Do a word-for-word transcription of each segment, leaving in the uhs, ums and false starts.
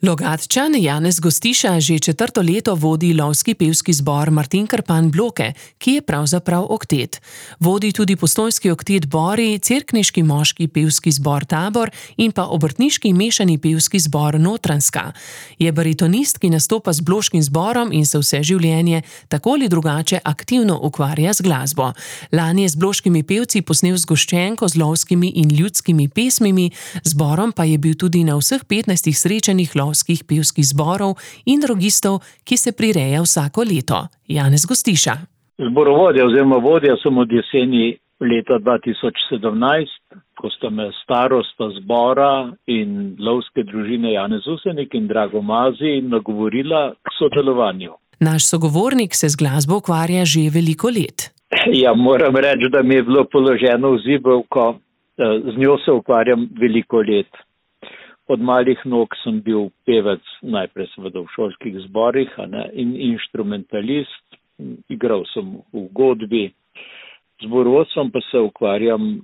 Logatčan Janez Gostiša že četrto leto vodi lovski pevski zbor Martin Krpan Bloke, ki je pravzaprav oktet. Vodi tudi postojnski oktet Bori, cerkniški moški pevski zbor Tabor in pa obrtniški mešani pevski zbor Notranjska. Je baritonist, ki nastopa z bloškim zborom in se vse življenje tako ali drugače aktivno ukvarja z glasbo. Lani je z bloškimi pevci posnel zgoščenko z lovskimi in ljudskimi pesmimi, zborom pa je bil tudi na vseh petnajstih srečanjih lovskih pevskih zborov in rogistov, ki se prireja vsako leto. Janez Gostiša. Zborovodja oziroma vodja sem od jeseni leta dva tisoč sedemnajst, ko sta me starosta zbora in lovske družine Janez Usenik in Drago Mazi nagovorila k sodelovanju. Naš sogovornik se z glasbo ukvarja že veliko let. Ja, moram reči, da mi je bilo položeno v zibelko. Z njo se ukvarjam veliko let. Od malih nog sem bil pevec, najprej seveda v šolskih zborih, a ne, in inštrumentalist. Igral sem v godbi. Z zborovodstvom pa se ukvarjam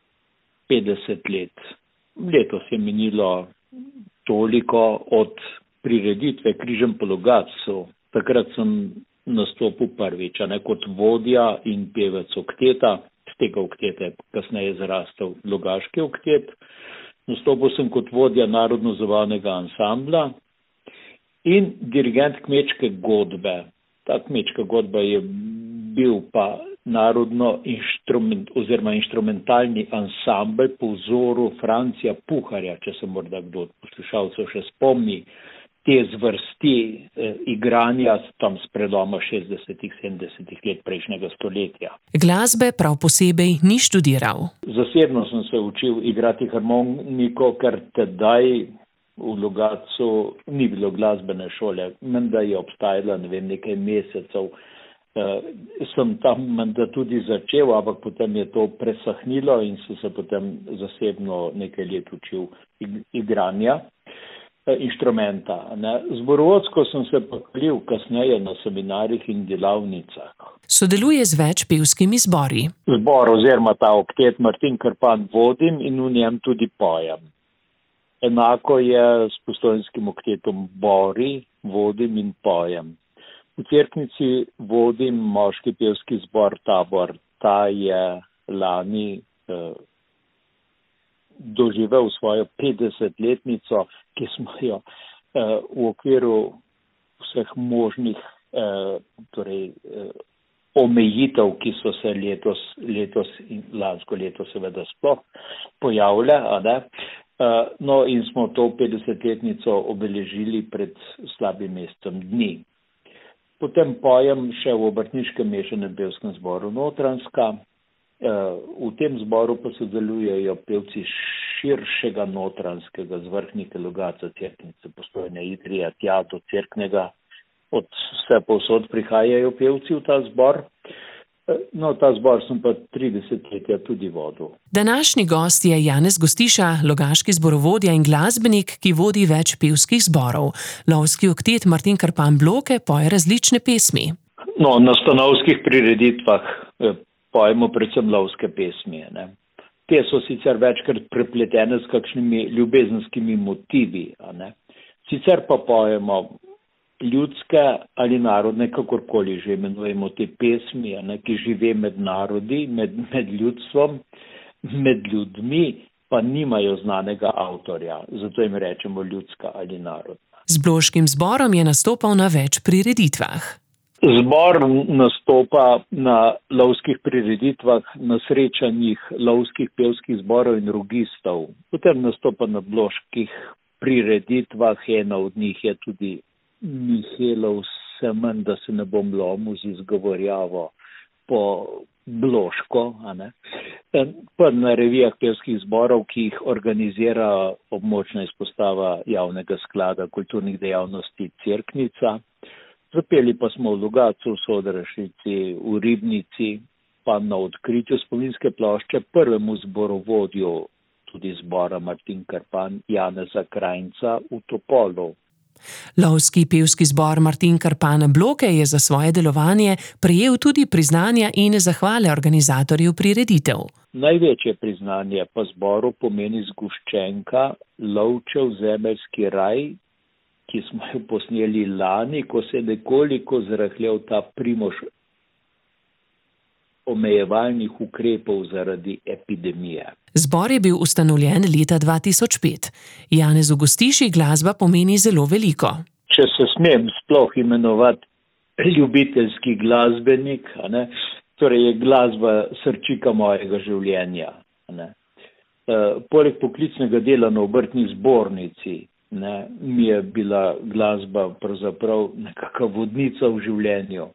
petdeset let. Letos je minilo toliko od prireditve Križem po Logatcu. Takrat sem nastopil prvič, a ne, kot vodja in pevec okteta. Z tega okteta je kasneje zrastel Logaški oktet. Nastopil sem kot vodja narodno-zabavnega ansambla in dirigent kmečke godbe. Ta kmečka godba je bil pa narodno inštrument oziroma inštrumentalni ansambel po vzoru Francija Puharja, če se morda kdo od poslušalcev še spomni te zvrsti eh, igranja tam s predoma šestdesetih, sedemdesetih let prejšnjega stoletja. Glasbe prav posebej ni študiral. Zasebno sem se učil igrati harmoniko, ker tedaj v Logatcu ni bilo glasbene šole. Menda je obstajala, ne vem, nekaj mesecev. Uh, sem tam menda tudi začel, ampak potem je to presahnilo in sem se potem zasebno nekaj let učil ig- igranja. Inštrumenta. Zborovodsko sem se pokril kasneje na seminarjih in delavnicah. Sodeluje z več pevskimi zbori. Zbor oziroma ta oktet Martin Krpan vodim in v njem tudi pojem. Enako je s postojnskim oktetom Bori, vodim in pojem. V cerknici vodim moški pevski zbor Tabor. Ta je lani eh, doživel svojo petdesetletnico, ki smo jo eh, v okviru vseh možnih eh, torej, eh, omejitev, ki so se letos, letos in lansko leto seveda sploh pojavile, a ne? Eh, no in smo to petdesetletnico obeležili pred slabim mesecem dni. Potem pojem še v obrtniškem mešanem pevskem zboru Notranjska. V tem zboru pa sodelujejo pevci širšega Notranjskega, z Vrhnike, Logatca, Cerknice, Postojne, Idrije, tja do Cerknega. Od vse povsod prihajajo pevci v ta zbor. No, ta zbor sem pa tri desetletja tudi vodil. Današnji gost je Janez Gostiša, logaški zborovodja in glasbenik, ki vodi več pevskih zborov. Lovski oktet Martin Krpan Bloke poje različne pesmi. No, na stanovskih prireditvah pojemo predvsem lovske pesmi. Ne. Te so sicer večkrat prepletene s kakšnimi ljubezenskimi motivi. A ne. Sicer pa pojemo ljudske ali narodne, kakorkoli že imenujemo te pesmi, a ne, ki žive med narodi, med, med ljudstvom, med ljudmi, pa nimajo znanega avtorja. Zato jim rečemo ljudska ali narodna. Z bloškim zborom je nastopal na več prireditvah. Zbor nastopa na lovskih prireditvah, na srečanjih lovskih pevskih zborov in rogistov. Potem nastopa na bloških prireditvah, ena od njih je tudi Mihelov semen, da se ne bom lomil z izgovorjavo po bloško, a ne. Pa na revijah pevskih zborov, ki jih organizira območna izpostava javnega sklada kulturnih dejavnosti Cerknica. Zapeli pa smo v Logatcu, v Sodrašici, v Ribnici, pa na odkritju spominske plošče prvemu zborovodju tudi zbora Martin Krpan Janeza Krajnca v Topolu. Lovski pevski zbor Martin Krpan Bloke je za svoje delovanje prejel tudi priznanja in zahvale organizatorjev prireditev. Največje priznanje pa zboru pomeni zgoščenka Lovčev zemeljski raj ki smo jo posneli lani, ko se je nekoliko zrahljal ta primož omejevalnih ukrepov zaradi epidemije. Zbor je bil ustanovljen leta dva tisoč pet. Janezu Gostiši glasba pomeni zelo veliko. Če se smem sploh imenovati ljubiteljski glasbenik, a ne, torej je glasba srčika mojega življenja. A ne. E, poleg poklicnega dela na obrtni zbornici, ne, mi je bila glasba pravzaprav nekakva vodnica v življenju.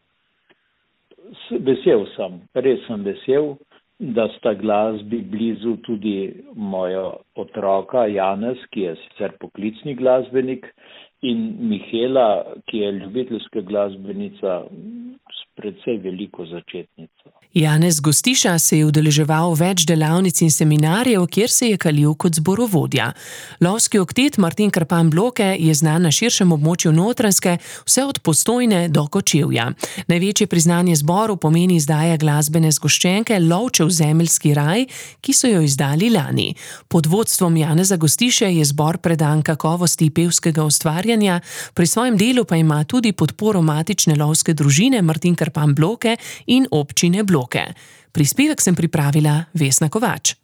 Vesel sem, res sem vesel, da sta glasbi blizu tudi moja otroka Janez, ki je sicer poklicni glasbenik, in Mihela, ki je ljubiteljska glasbenica s precej veliko začetnico. Janez Gostiša se je udeleževal več delavnic in seminarjev, kjer se je kalil kot zborovodja. Lovski oktet Martin Krpan Bloke je znan na širšem območju Notranjske, vse od Postojne do Kočevja. Največje priznanje zboru pomeni izdaja glasbene zgoščenke Lovčev zemeljski raj, ki so jo izdali lani. Pod vodstvom Janeza Gostiše je zbor predan kakovosti pevskega ustvarjanja, pri svojem delu pa ima tudi podporo matične lovske družine Martin Krpan Bloke in občine Bloke. Prispevek sem pripravila Vesna Kovač.